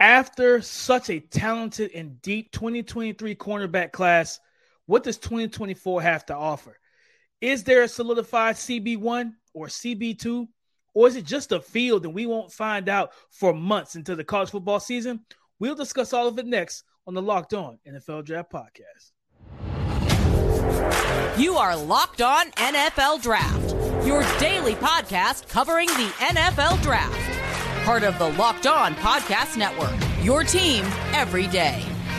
After such a talented and deep 2023 cornerback class, what does 2024 have to offer? Is there a solidified CB1 or CB2? Or is it just a field and we won't find out for months into the college football season? We'll discuss all of it next on the Locked On NFL Draft Podcast. You are Locked On NFL Draft, your daily podcast covering the NFL Draft. Part of the Locked On Podcast Network, your team every day.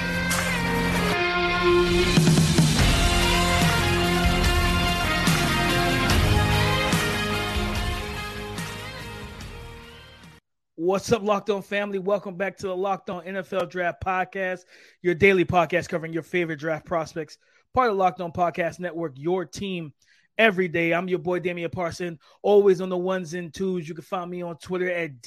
What's up, Locked On family? Welcome back to the Locked On NFL Draft Podcast, your daily podcast covering your favorite draft prospects. Part of the Locked On Podcast Network, your team every day. I'm your boy, Damian Parson, always on the ones and twos. You can find me on Twitter at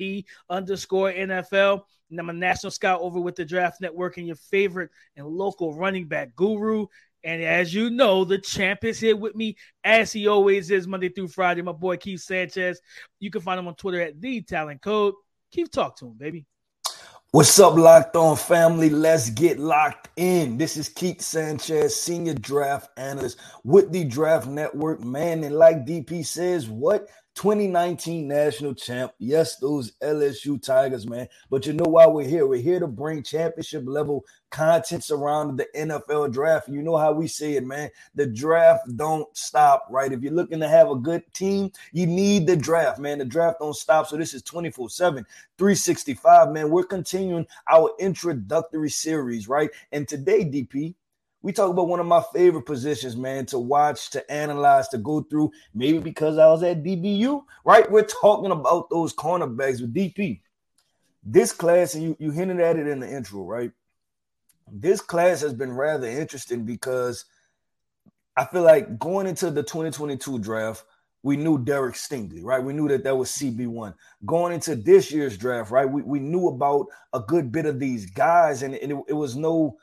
DP_NFL. And I'm a national scout over with the Draft Network and your favorite and local running back guru. And as you know, the champ is here with me, as he always is, Monday through Friday. My boy, Keith Sanchez. You can find him on Twitter at TheTalentCode. Keith, talk to him, baby. What's up, Locked On family? Let's get locked in. This is Keith Sanchez, senior draft analyst with the Draft Network. Man, and like DP says, what? 2019 national champ. Yes, those LSU Tigers, man. But you know why we're here? We're here to bring championship level content surrounding the NFL draft. You know how we say it, man. The draft don't stop, right? If you're looking to have a good team, you need the draft, man. The draft don't stop. So this is 24/7, 365, man. We're continuing our introductory series, right? And today, DP, we talk about one of my favorite positions, man, to watch, to analyze, to go through, maybe because I was at DBU, right? We're talking about those cornerbacks with DP. This class, and you hinted at it in the intro, right? This class has been rather interesting because I feel like going into the 2022 draft, we knew Derek Stingley, right? We knew that was CB1. Going into this year's draft, right, we knew about a good bit of these guys, and there was no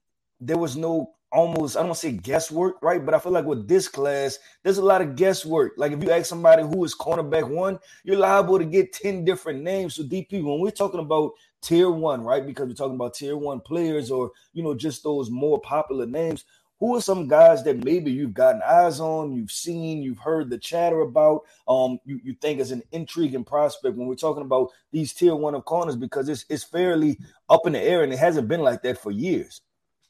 almost, I don't want to say guesswork, right? But I feel like with this class, there's a lot of guesswork. Like if you ask somebody who is cornerback one, you're liable to get 10 different names. So DP, when we're talking about tier one, right? Because we're talking about tier one players or, just those more popular names. Who are some guys that maybe you've gotten eyes on, you've seen, you've heard the chatter about, you think is an intriguing prospect when we're talking about these tier one of corners, because it's fairly up in the air and it hasn't been like that for years.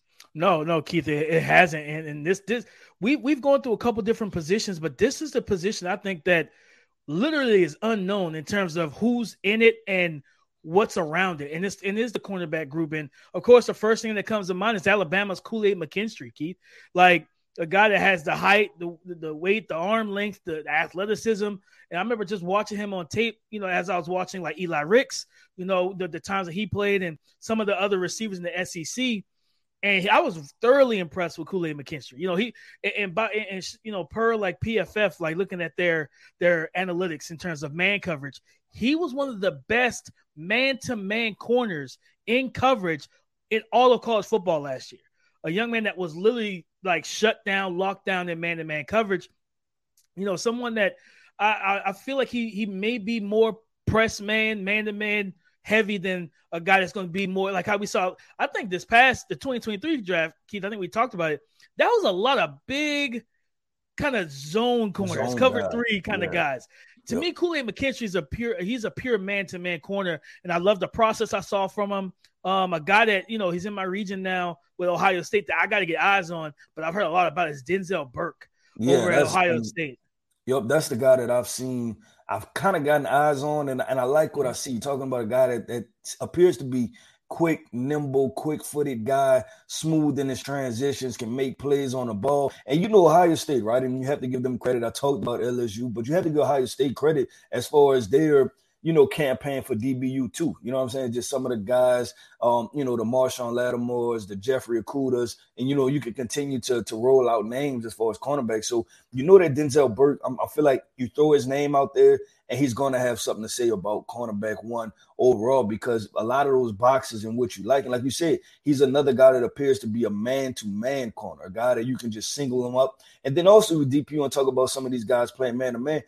No, Keith, it hasn't. And this we've gone through a couple different positions, but this is the position I think that literally is unknown in terms of who's in it and what's around it. And it is the cornerback group. And of course, the first thing that comes to mind is Alabama's Kool-Aid McKinstry, Keith. Like a guy that has the height, the weight, the arm length, the athleticism. And I remember just watching him on tape, as I was watching like Eli Ricks, the times that he played and some of the other receivers in the SEC. And I was thoroughly impressed with Kool-Aid McKinstry. Per like PFF, like looking at their analytics in terms of man coverage, he was one of the best man-to-man corners in coverage in all of college football last year. A young man that was literally like shut down, locked down in man-to-man coverage. Someone that I feel like he may be more press man-to-man heavy than a guy that's going to be more like how we saw. I think the 2023 draft, Keith, I think we talked about it. That was a lot of big kind of zone corners, cover three kind of guys. To me, Kool-Aid McKinstry he's a pure man-to-man corner, and I love the process I saw from him. A guy that, he's in my region now with Ohio State that I got to get eyes on, but I've heard a lot about is Denzel Burke over at Ohio State. Yep, that's the guy that I've seen. I've kind of gotten eyes on, and I like what I see. Talking about a guy that appears to be quick, nimble, quick-footed guy, smooth in his transitions, can make plays on the ball. And Ohio State, right? And you have to give them credit. I talked about LSU, but you have to give Ohio State credit as far as their campaign for DBU too. You know what I'm saying? Just some of the guys, the Marshawn Lattimores, the Jeffrey Okudas, and, you can continue to roll out names as far as cornerbacks. So, that Denzel Burke, I feel like you throw his name out there and he's going to have something to say about cornerback one overall, because a lot of those boxes in which you like, and like you said, he's another guy that appears to be a man-to-man corner, a guy that you can just single him up. And then also with DP, you want to talk about some of these guys playing man-to-man.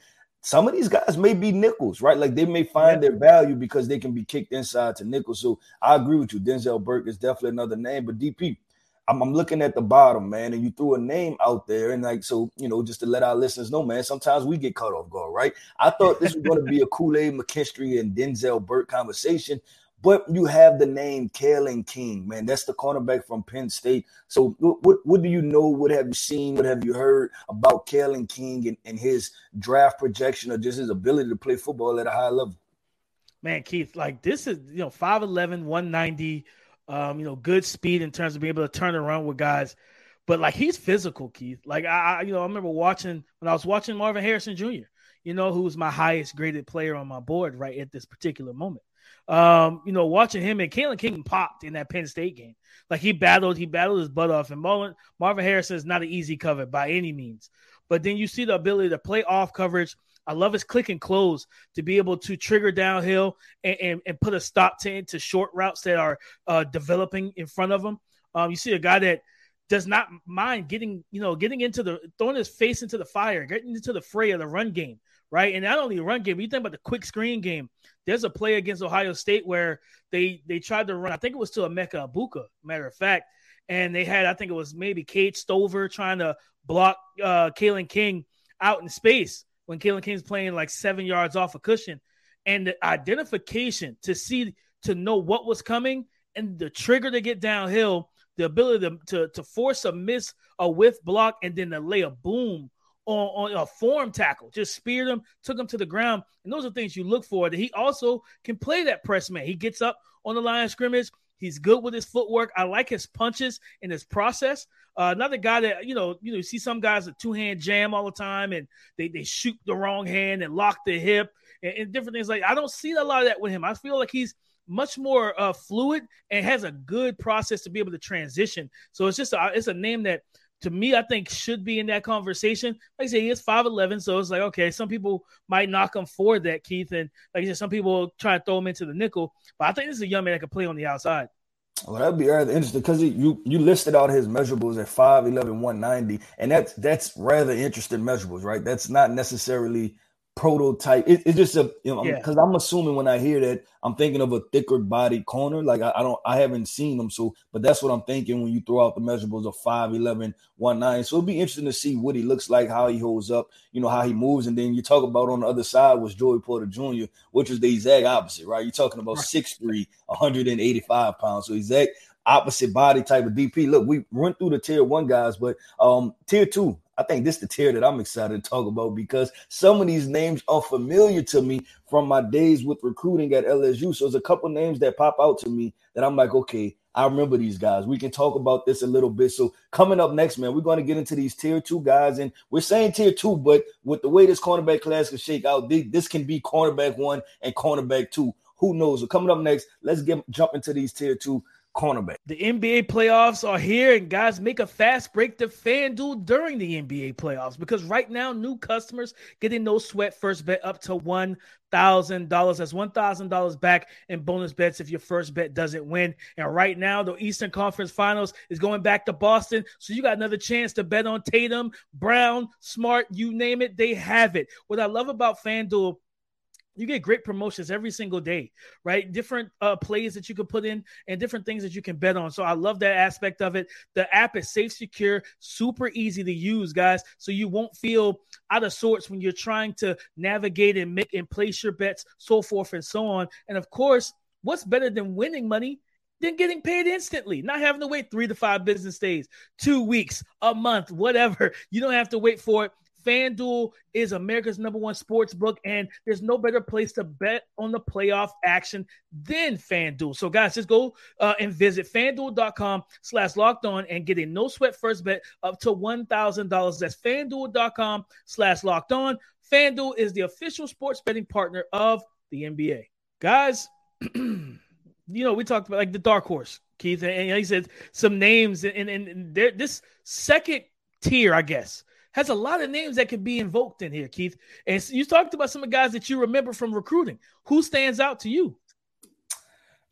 some of these guys may be nickels, right? Like they may find their value because they can be kicked inside to nickel. So I agree with you. Denzel Burke is definitely another name. But DP, I'm looking at the bottom, man, and you threw a name out there. And like, so, just to let our listeners know, man, sometimes we get caught off guard, right? I thought this was going to be a Kool-Aid, McKinstry, and Denzel Burke conversation. But you have the name Kalen King, man. That's the cornerback from Penn State. So what do you know? What have you seen? What have you heard about Kalen King and his draft projection or just his ability to play football at a high level? Man, Keith, like this is, 5'11", 190, good speed in terms of being able to turn around with guys. But, like, he's physical, Keith. Like, I remember when I was watching Marvin Harrison Jr., who was my highest graded player on my board right at this particular moment. Watching him, and Kalen King popped in that Penn State game. Like he battled his butt off, and Marvin Harrison is not an easy cover by any means. But then you see the ability to play off coverage. I love his click and close to be able to trigger downhill and put a stop to short routes that are developing in front of him. You see a guy that does not mind getting throwing his face into the fire, getting into the fray of the run game, right? And not only the run game, but you think about the quick screen game. There's a play against Ohio State where they tried to run, I think it was to Emeka Egbuka, matter of fact, and they had, I think it was maybe Cade Stover trying to block Kalen King out in space when Kalen King's playing like 7 yards off a cushion. And the identification to know what was coming and the trigger to get downhill, the ability to force a whiff block, and then to lay a boom on a form tackle, just speared him, took him to the ground. And those are things you look for. That he also can play that press man. He gets up on the line of scrimmage. He's good with his footwork. I like his punches and his process. Another guy that, you see some guys with two-hand jam all the time, and they shoot the wrong hand and lock the hip and different things. Like, I don't see a lot of that with him. I feel like he's much more fluid and has a good process to be able to transition. So it's a name that, to me, I think should be in that conversation. Like I say, he is 5'11", so it's like, okay, some people might knock him for that, Keith. And like I said, some people try to throw him into the nickel. But I think this is a young man that can play on the outside. Well, that'd be rather interesting because you listed out his measurables at 5'11", 190, and that's rather interesting measurables, right? That's not necessarily prototype. It's just because I'm assuming when I hear that, I'm thinking of a thicker body corner. Like I haven't seen them, but that's what I'm thinking when you throw out the measurables of 5'11", 190. So it'll be interesting to see what he looks like, how he holds up, how he moves. And then you talk about on the other side was Joey Porter Jr., which was the exact opposite, right? You're talking about 6'3", 185 pounds. So exact opposite body type of DP. Look, we run through the tier 1 guys, but tier 2, I think this is the tier that I'm excited to talk about because some of these names are familiar to me from my days with recruiting at LSU. So there's a couple names that pop out to me that I'm like, okay, I remember these guys. We can talk about this a little bit. So coming up next, man, we're going to get into these tier 2 guys. And we're saying tier 2, but with the way this cornerback class can shake out, this can be cornerback 1 and cornerback 2. Who knows? So coming up next, let's jump into these tier 2 cornerback. The NBA playoffs are here, and guys, make a fast break to FanDuel during the NBA playoffs because right now, new customers getting no sweat first bet up to $1,000. That's $1,000 back in bonus bets if your first bet doesn't win. And right now, the Eastern Conference Finals is going back to Boston, so you got another chance to bet on Tatum, Brown, Smart, you name it, they have it. What I love about FanDuel, you get great promotions every single day, right? Different plays that you can put in and different things that you can bet on. So I love that aspect of it. The app is safe, secure, super easy to use, guys. So you won't feel out of sorts when you're trying to navigate and make and place your bets, so forth and so on. And of course, what's better than winning money than getting paid instantly, not having to wait 3 to 5 business days, 2 weeks, a month, whatever. You don't have to wait for it. FanDuel is America's #1 sports book, and there's no better place to bet on the playoff action than FanDuel. So, guys, just go and visit FanDuel.com/lockedon and get a no-sweat first bet up to $1,000. That's FanDuel.com/lockedon. FanDuel is the official sports betting partner of the NBA. Guys, we talked about like the dark horse, Keith, and he said some names, and this second tier, I guess, has a lot of names that can be invoked in here, Keith. And you talked about some of the guys that you remember from recruiting. Who stands out to you?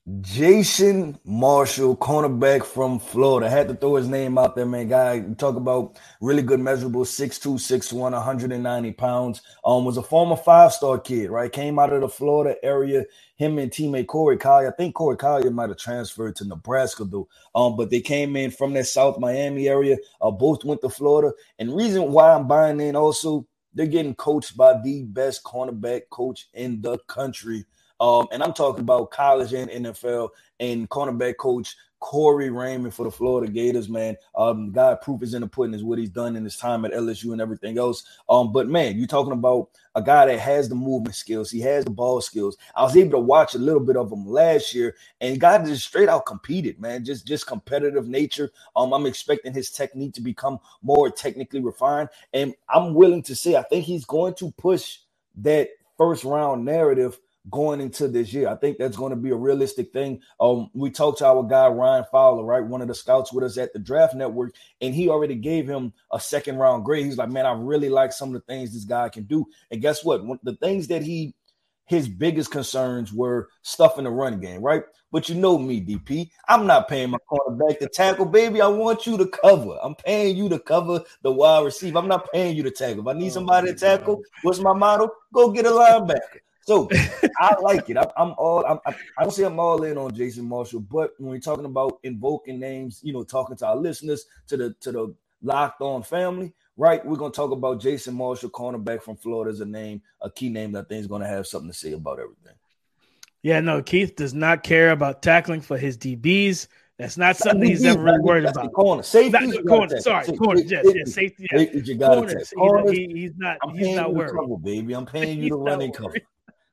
Jason Marshall, cornerback from Florida. Had to throw his name out there, man. Guy, talk about really good measurables, 6'2", 6'1", 190 pounds. Was a former 5-star kid, right? Came out of the Florida area. Him and teammate Corey Collier. I think Corey Collier might have transferred to Nebraska, though. But they came in from that South Miami area. Both went to Florida. And reason why I'm buying in also, they're getting coached by the best cornerback coach in the country. And I'm talking about college and NFL, and cornerback coach Corey Raymond for the Florida Gators, man. Guy, proof is in the pudding is what he's done in his time at LSU and everything else. But, man, you're talking about a guy that has the movement skills. He has the ball skills. I was able to watch a little bit of him last year, and guy just straight out competed, man. Just competitive nature. I'm expecting his technique to become more technically refined. And I'm willing to say I think he's going to push that first-round narrative going into this year. I think that's going to be a realistic thing. We talked to our guy, Ryan Fowler, right? One of the scouts with us at the Draft Network, and he already gave him a second-round grade. He's like, man, I really like some of the things this guy can do. And guess what? The things that his biggest concerns were stuff in the run game, right? But you know me, DP. I'm not paying my cornerback to tackle, baby. I want you to cover. I'm paying you to cover the wide receiver. I'm not paying you to tackle. If I need somebody to tackle, what's my motto? Go get a linebacker. So I like it. I don't say I'm all in on Jason Marshall, but when we're talking about invoking names, talking to our listeners, to the Locked On family, right? We're gonna talk about Jason Marshall, cornerback from Florida, as a key name that I think is gonna have something to say about everything. Yeah, no, Keith does not care about tackling for his DBs. That's not something he's ever really worried about. Corner, safety, corner. Sorry, corner. Yes, safety. Yeah. You got to corners. He's not. He's not worried. Cover, baby. I'm paying you to run and cover.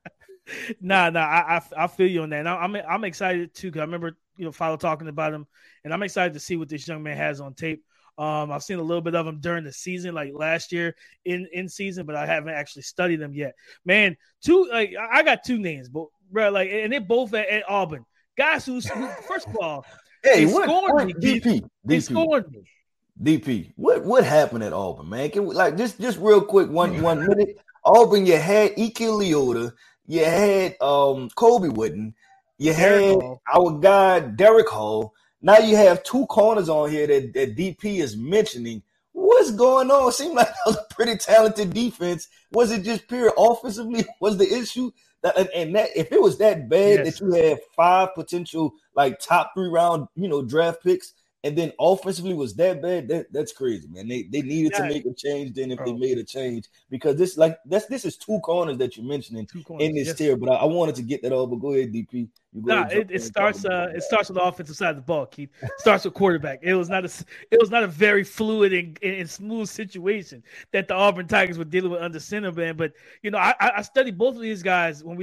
Nah. I feel you on that. And I'm excited too, because I remember Fowler talking about him, and I'm excited to see what this young man has on tape. I've seen a little bit of him during the season, like last year in season, but I haven't actually studied them yet. Man, I got two names, but bro, and they both at Auburn. Guys who first of all, hey, what DP? They scored me. DP, what happened at Auburn, man? Can we just real quick, one minute? Auburn, you had Ike Leota, you had Kobe Wooden, you had our guy Derek Hall. Now you have two corners on here that DP is mentioning. What's going on? It seemed like that was a pretty talented defense. Was it just pure offensively was the issue? And that if it was that bad that you had 5 potential top 3 round draft picks, and then offensively was that bad, that's crazy, man. They needed to make a change then if they made a change, because this is two corners that you're mentioning in this tier. But I wanted to get that over. Go ahead, DP. It starts with the offensive side of the ball, Keith. It starts with quarterback. It was not a very fluid and smooth situation that the Auburn Tigers were dealing with under center, man. But I studied both of these guys when we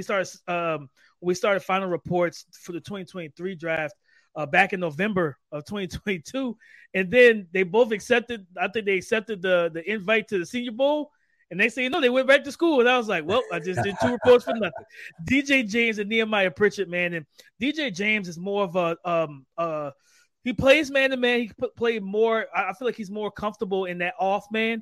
started final reports for the 2023 draft. Back in November of 2022, and then they both accepted. I think they accepted the invite to the Senior Bowl, and they say they went back to school. And I was like, well, I just did 2 reports for nothing. DJ James and Nehemiah Pritchett, man, and DJ James is more of he plays man to man. He played more. I feel like he's more comfortable in that off man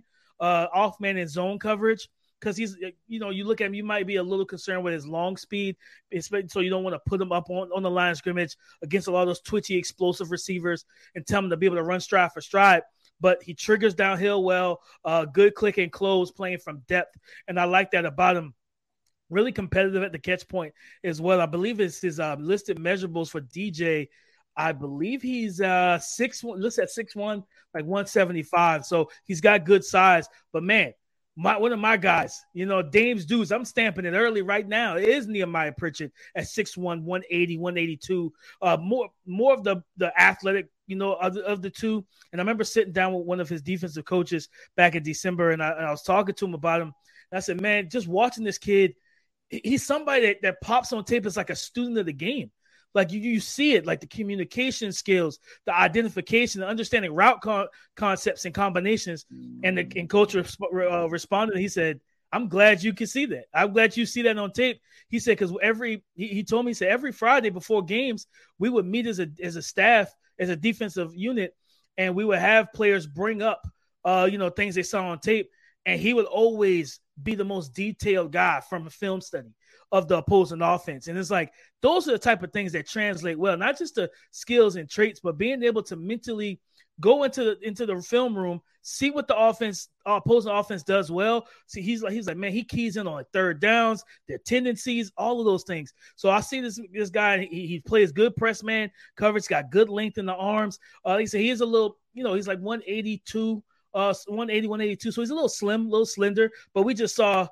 and zone coverage. Because he's, you look at him, you might be a little concerned with his long speed, so you don't want to put him up on the line of scrimmage against a lot of those twitchy, explosive receivers and tell him to be able to run stride for stride. But he triggers downhill well, good click and close, playing from depth. And I like that about him. Really competitive at the catch point as well. I believe it's his listed measurables for DJ. I believe he's 6'1", listed at 6'1", like 175. So he's got good size. But, man, one of my guys, Dame's dudes, I'm stamping it early right now. It is Nehemiah Pritchett at 6'1", 180, 182. More of the athletic, of the two. And I remember sitting down with one of his defensive coaches back in December, and I was talking to him about him. And I said, man, just watching this kid, he's somebody that pops on tape as like a student of the game. Like you see it, like the communication skills, the identification, the understanding route concepts and combinations. And coach responded. He said, "I'm glad you can see that. I'm glad you see that on tape." He said, "Because he told me, he said every Friday before games we would meet as a staff, as a defensive unit, and we would have players bring up things they saw on tape, and he would always be the most detailed guy from a film study of the opposing offense. And it's like those are the type of things that translate well, not just the skills and traits, but being able to mentally go into the film room, see what the opposing offense does well. See, he's like, man, he keys in on like third downs, their tendencies, all of those things. So I see this guy. He plays good press man coverage, got good length in the arms. He said he is a little, he's like 182, 180, 182. So he's a little slim, a little slender. But we just saw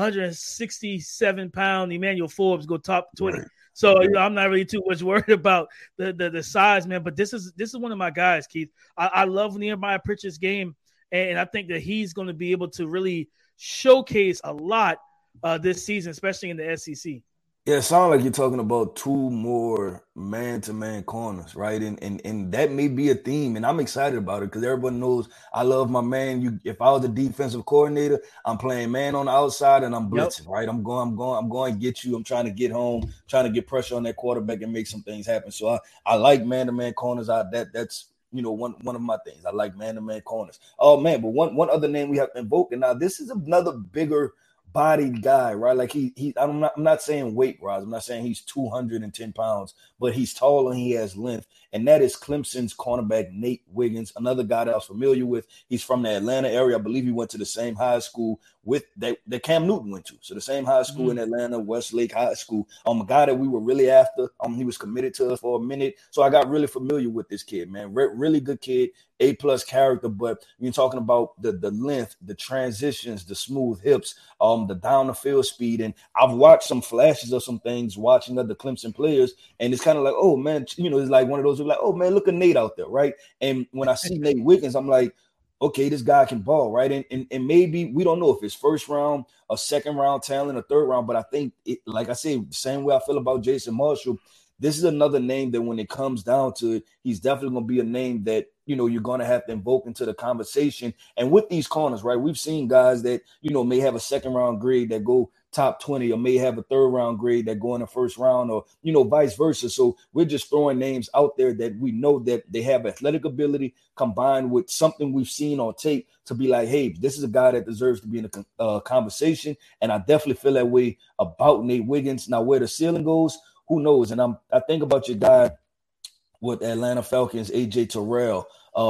167-pound Emmanuel Forbes go top 20. Right. So I'm not really too much worried about the size, man. But this is one of my guys, Keith. I love Nehemiah Pritchard's game, and I think that he's going to be able to really showcase a lot this season, especially in the SEC. Yeah, it sounds like you're talking about two more man-to-man corners, right? And that may be a theme, and I'm excited about it because everybody knows I love my man. If I was the defensive coordinator, I'm playing man on the outside and I'm blitzing, right? I'm going to get you. I'm trying to get home, trying to get pressure on that quarterback and make some things happen. So I like man-to-man corners. That's one of my things. I like man-to-man corners. Oh man, but one other name we have to invoke, and now this is another bigger bodied guy, right? Like I'm not saying weight rise. I'm not saying he's 210 pounds, but he's tall and he has length. And that is Clemson's cornerback, Nate Wiggins, another guy that I was familiar with. He's from the Atlanta area. I believe he went to the same high school that Cam Newton went to. So the same high school in Atlanta, Westlake High School. A guy that we were really after. He was committed to us for a minute. So I got really familiar with this kid, man. Really good kid, A+ character. But you're talking about the length, the transitions, the smooth hips, the down the field speed. And I've watched some flashes of some things watching other Clemson players. And it's kind of like, oh man, it's like one of those like, oh man, look at Nate out there, right? And when I see Nate Wiggins, I'm like, okay, this guy can ball, right? And maybe we don't know if it's first round, a second round talent, a third round, but I think, like I say, the same way I feel about Jason Marshall, this is another name that when it comes down to it, he's definitely going to be a name that, you're going to have to invoke into the conversation. And with these corners, right, we've seen guys that, may have a second round grade that go top 20 or may have a third round grade that go in the first round or, vice versa. So we're just throwing names out there that we know that they have athletic ability combined with something we've seen on tape to be like, hey, this is a guy that deserves to be in a conversation. And I definitely feel that way about Nate Wiggins. Now, where the ceiling goes, who knows? And I think about your guy with Atlanta Falcons, AJ Terrell.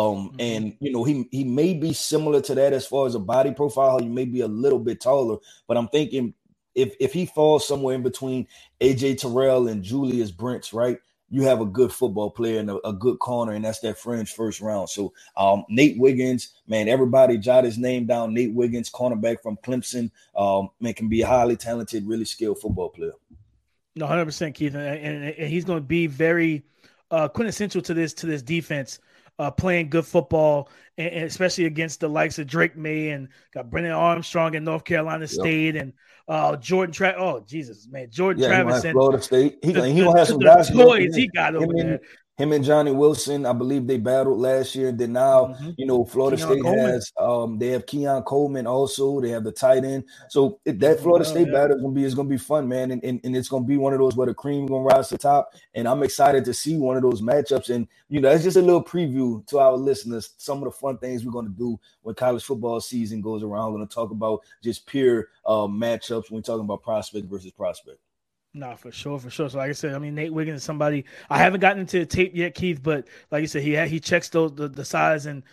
And he may be similar to that as far as a body profile. He may be a little bit taller, but I'm thinking if he falls somewhere in between AJ Terrell and Julius Brents, right, you have a good football player and a good corner, and that's that fringe first round. So Nate Wiggins, man, everybody jot his name down. Nate Wiggins, cornerback from Clemson, man, can be a highly talented, really skilled football player. No, 100%, Keith, and he's going to be very quintessential to this defense. Playing good football, and especially against the likes of Drake May and got Brennan Armstrong in North Carolina State and Jordan Travis. Oh, Jesus, man. Jordan Travis and Florida State. He gonna have some guys. Toys he got over there. Him and Johnny Wilson, I believe they battled last year. Then now, Florida State has they have Keon Coleman also. They have the tight end. So that Florida State battle is gonna be fun, man. And it's gonna be one of those where the cream gonna rise to the top. And I'm excited to see one of those matchups. And it's just a little preview to our listeners. Some of the fun things we're gonna do when college football season goes around. We're gonna talk about just pure matchups when we're talking about prospect versus prospect. No, for sure. So like I said, I mean, Nate Wiggins is somebody I haven't gotten into the tape yet, Keith, but like you said, he checks the size and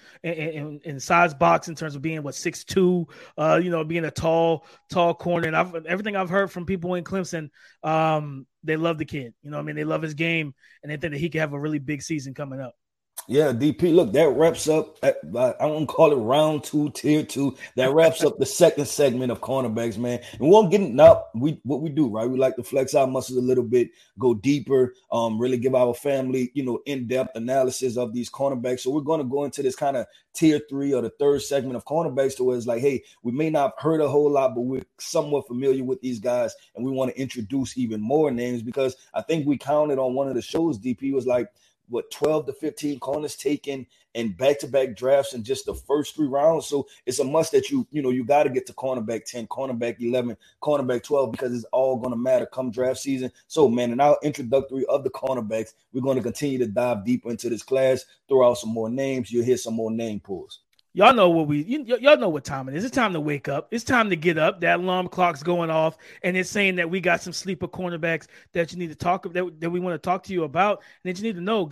size box in terms of being 6'2", being a tall corner. And everything I've heard from people in Clemson, they love the kid. They love his game, and they think that he could have a really big season coming up. Yeah, DP, look, that wraps up, I won't call it round 2, tier 2. That wraps up the second segment of cornerbacks, man. And we won't get now. What we do, right? We like to flex our muscles a little bit, go deeper, really give our family, in-depth analysis of these cornerbacks. So we're going to go into this kind of tier 3 or the third segment of cornerbacks to where it's like, hey, we may not have heard a whole lot, but we're somewhat familiar with these guys, and we want to introduce even more names because I think we counted on one of the shows, DP, was like, 12 to 15 corners taken in back-to-back drafts in just the first 3 rounds. So it's a must that you got to get to cornerback 10, cornerback 11, cornerback 12, because it's all going to matter come draft season. So, man, in our introductory of the cornerbacks, we're going to continue to dive deeper into this class, throw out some more names. You'll hear some more name pulls. Y'all know y'all know what time it is. It's time to wake up. It's time to get up. That alarm clock's going off, and it's saying that we got some sleeper cornerbacks that you need to talk that we want to talk to you about, and that you need to know.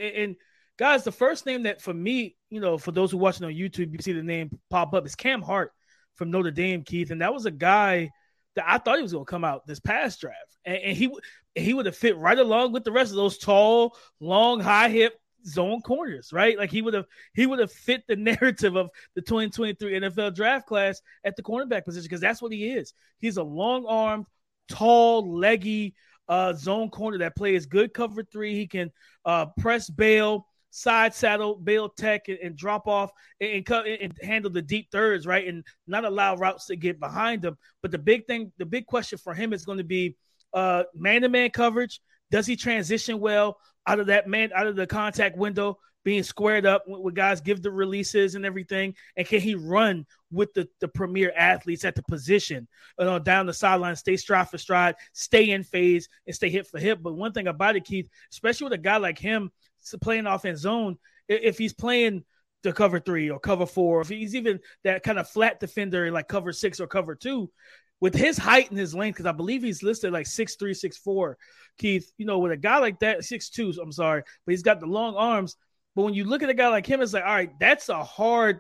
Guys, the first name that for me, for those who are watching on YouTube, you see the name pop up is Cam Hart from Notre Dame, Keith, and that was a guy that I thought he was going to come out this past draft, and he would have fit right along with the rest of those tall, long, high hip zone corners, right? Like he would have fit the narrative of the 2023 NFL draft class at the cornerback position, because that's what he is. He's a long-armed, tall, leggy zone corner that plays good cover 3. He can press bail, side saddle, bail tech, and drop off and handle the deep thirds, right? And not allow routes to get behind him. But the big question for him is going to be man-to-man coverage. Does he transition well out of the contact window, being squared up when guys give the releases and everything? And can he run with the premier athletes at the position, down the sideline, stay stride for stride, stay in phase, and stay hip for hip? But one thing about it, Keith, especially with a guy like him playing offense zone, if he's playing the cover 3 or cover 4, if he's even that kind of flat defender like cover 6 or cover 2, with his height and his length, because I believe he's listed like 6'3", 6'4", Keith, with a guy like that, 6'2", I'm sorry, but he's got the long arms. But when you look at a guy like him, it's like, all right, that's a hard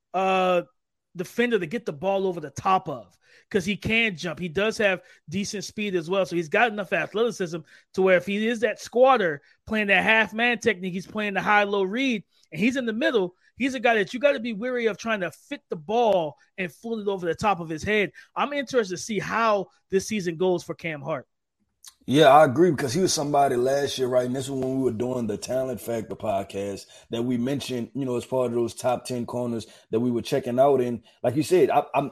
defender to get the ball over the top of, because he can jump. He does have decent speed as well. So he's got enough athleticism to where if he is that squatter playing that half-man technique, he's playing the high-low read, and he's in the middle, he's a guy that you got to be wary of trying to fit the ball and fool it over the top of his head. I'm interested to see how this season goes for Cam Hart. Yeah, I agree, because he was somebody last year, right? And this is when we were doing the Talent Factor podcast that we mentioned, as part of those top 10 corners that we were checking out. And like you said,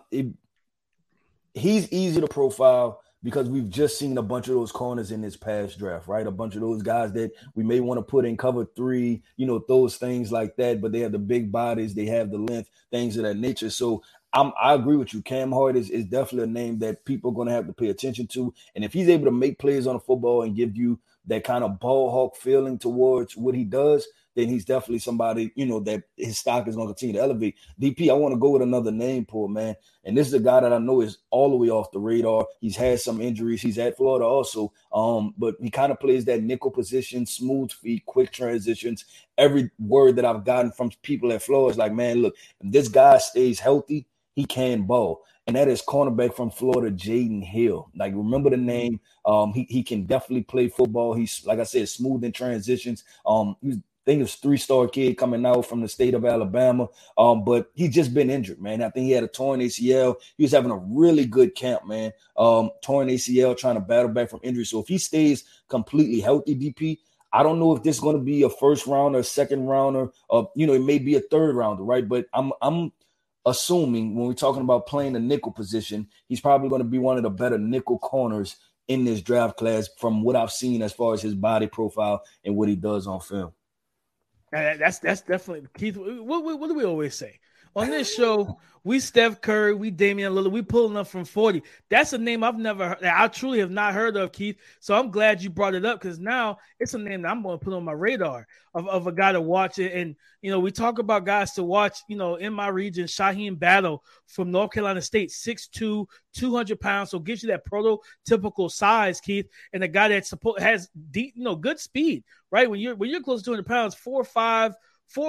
he's easy to profile because we've just seen a bunch of those corners in this past draft, right? A bunch of those guys that we may want to put in cover 3, those things like that, but they have the big bodies, they have the length, things of that nature. So I agree with you. Cam Hart is definitely a name that people are going to have to pay attention to. And if he's able to make plays on the football and give you that kind of ball hawk feeling towards what he does, then he's definitely somebody, that his stock is going to continue to elevate. DP, I want to go with another name pool, man. And this is a guy that I know is all the way off the radar. He's had some injuries. He's at Florida also. But he kind of plays that nickel position, smooth feet, quick transitions. Every word that I've gotten from people at Florida is like, man, look, if this guy stays healthy, he can ball. And that is cornerback from Florida, Jaden Hill. Like, remember the name. He can definitely play football. He's, like I said, smooth in transitions. I think it was 3-star kid coming out from the state of Alabama. But he's just been injured, man. I think he had a torn ACL. He was having a really good camp, man. Torn ACL, trying to battle back from injury. So if he stays completely healthy, DP, I don't know if this is going to be a first rounder, second rounder, or, it may be a third rounder, right? But I'm assuming when we're talking about playing the nickel position, he's probably going to be one of the better nickel corners in this draft class from what I've seen as far as his body profile and what he does on film. That's definitely, Keith. What do we always say on this show? We Steph Curry, we Damian Lillard, we pulling up from 40. That's a name I truly have not heard of, Keith. So I'm glad you brought it up, because now it's a name that I'm going to put on my radar of a guy to watch it. And, we talk about guys to watch, in my region, Shaheem Battle from North Carolina State, 6'2", 200 pounds. So gives you that prototypical size, Keith, and a guy that has deep, good speed, right? When you're close to 200 pounds, 4.45 to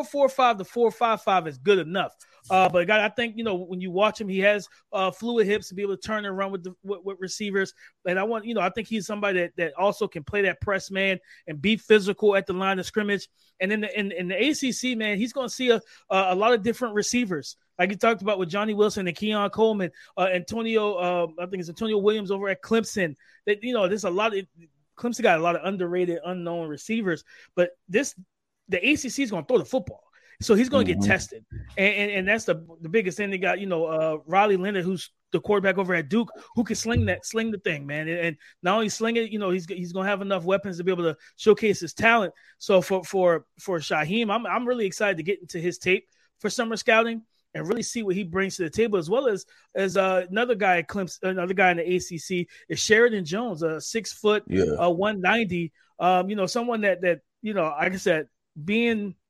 4.55 is good enough. But God, I think, when you watch him, he has fluid hips to be able to turn and run with receivers. And I think he's somebody that also can play that press man and be physical at the line of scrimmage. And in the ACC, man, he's going to see a lot of different receivers. Like you talked about with Johnny Wilson and Keon Coleman, Antonio Williams over at Clemson. That, there's a lot of Clemson got a lot of underrated, unknown receivers, but the ACC is going to throw the football. So he's going to get tested. And that's the biggest thing. They got, Riley Leonard, who's the quarterback over at Duke, who can sling the thing, man. And not only sling it, he's going to have enough weapons to be able to showcase his talent. So for Shaheem, I'm really excited to get into his tape for summer scouting and really see what he brings to the table, as well as another guy at Clemson, another guy in the ACC is Sheridan Jones, a 6 foot, 190. Someone that like I said, being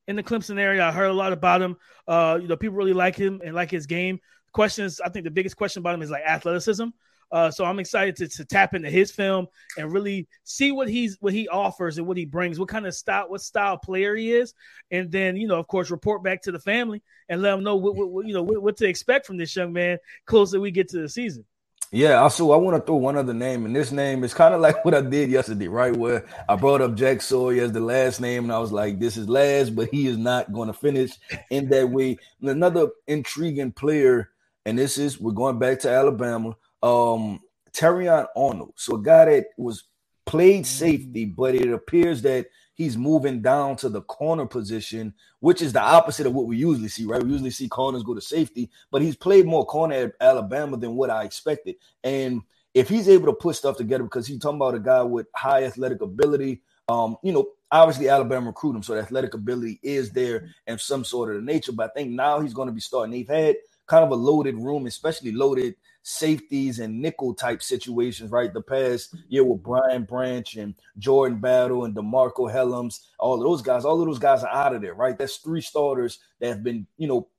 in the Clemson area. I heard a lot about him. People really like him and like his game. I think the biggest question about him is like athleticism. So I'm excited to tap into his film and really see what he offers and what he brings, what style player he is, and then of course report back to the family and let them know what to expect from this young man closer we get to the season. Yeah, also I want to throw one other name, and this name is kind of like what I did yesterday, right? Where I brought up Jack Sawyer as the last name, and I was like, this is last, but he is not going to finish in that way. And another intriguing player, and we're going back to Alabama, Terrion Arnold. So a guy that was played safety, but it appears that he's moving down to the corner position, which is the opposite of what we usually see, right? We usually see corners go to safety, but he's played more corner at Alabama than what I expected. And if he's able to put stuff together, because he's talking about a guy with high athletic ability, obviously Alabama recruit him, so the athletic ability is there in some sort of the nature. But I think now he's going to be starting. They've had kind of a loaded room, especially loaded safeties and nickel type situations, right? The past year with Brian Branch and Jordan Battle and DeMarco Helms, all of those guys are out of there, right? That's 3 starters that have been,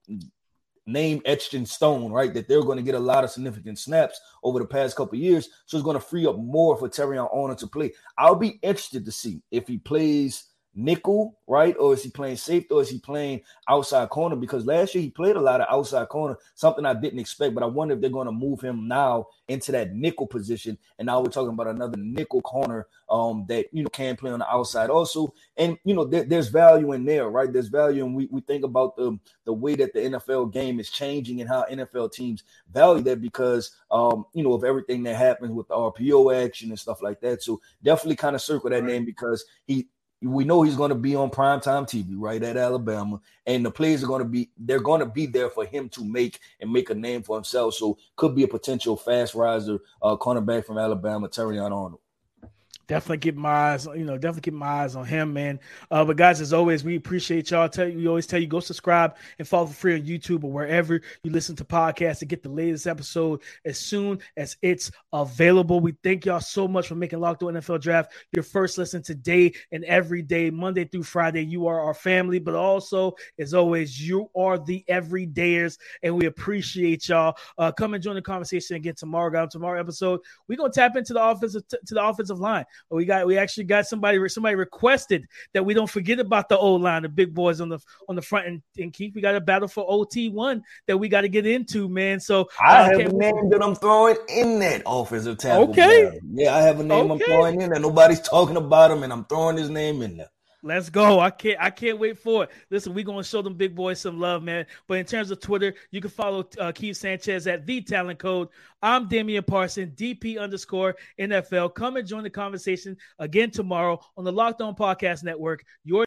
name etched in stone, right? That they're going to get a lot of significant snaps over the past couple of years. So it's going to free up more for Terrion Arnold to play. I'll be interested to see if he plays nickel, right? Or is he playing safety, or is he playing outside corner? Because last year he played a lot of outside corner, something I didn't expect, but I wonder if they're going to move him now into that nickel position. And now we're talking about another nickel corner that, can play on the outside also. And, there's value in there, right? There's value. And we think about the way that the NFL game is changing and how NFL teams value that because, of everything that happens with the RPO action and stuff like that. So definitely kind of circle that name because we know he's going to be on primetime TV, right, at Alabama, and the players they're going to be there for him to make a name for himself. So could be a potential fast riser cornerback from Alabama, Terrion Arnold. Definitely keep my eyes on him, man. But guys, as always, we appreciate y'all. We always tell you, go subscribe and follow for free on YouTube or wherever you listen to podcasts to get the latest episode as soon as it's available. We thank y'all so much for making Locked On NFL Draft your first listen today and every day, Monday through Friday. You are our family, but also, as always, you are the everydayers, and we appreciate y'all. Come and join the conversation again tomorrow. Tomorrow episode, we're gonna tap into the offensive line. We actually got somebody requested that we don't forget about the O-line, the big boys on the front and Keith. We got a battle for OT1 that we got to get into, man. So I have a name that I'm throwing in that offensive tackle. Okay. Battle. Yeah, I have a name I'm throwing in there. Nobody's talking about him, and I'm throwing his name in there. Let's go. I can't wait for it. Listen, we're going to show them big boys some love, man. But in terms of Twitter, you can follow Keith Sanchez at The Talent Code. I'm Damian Parson, DP_NFL. Come and join the conversation again tomorrow on the Locked On Podcast Network. Your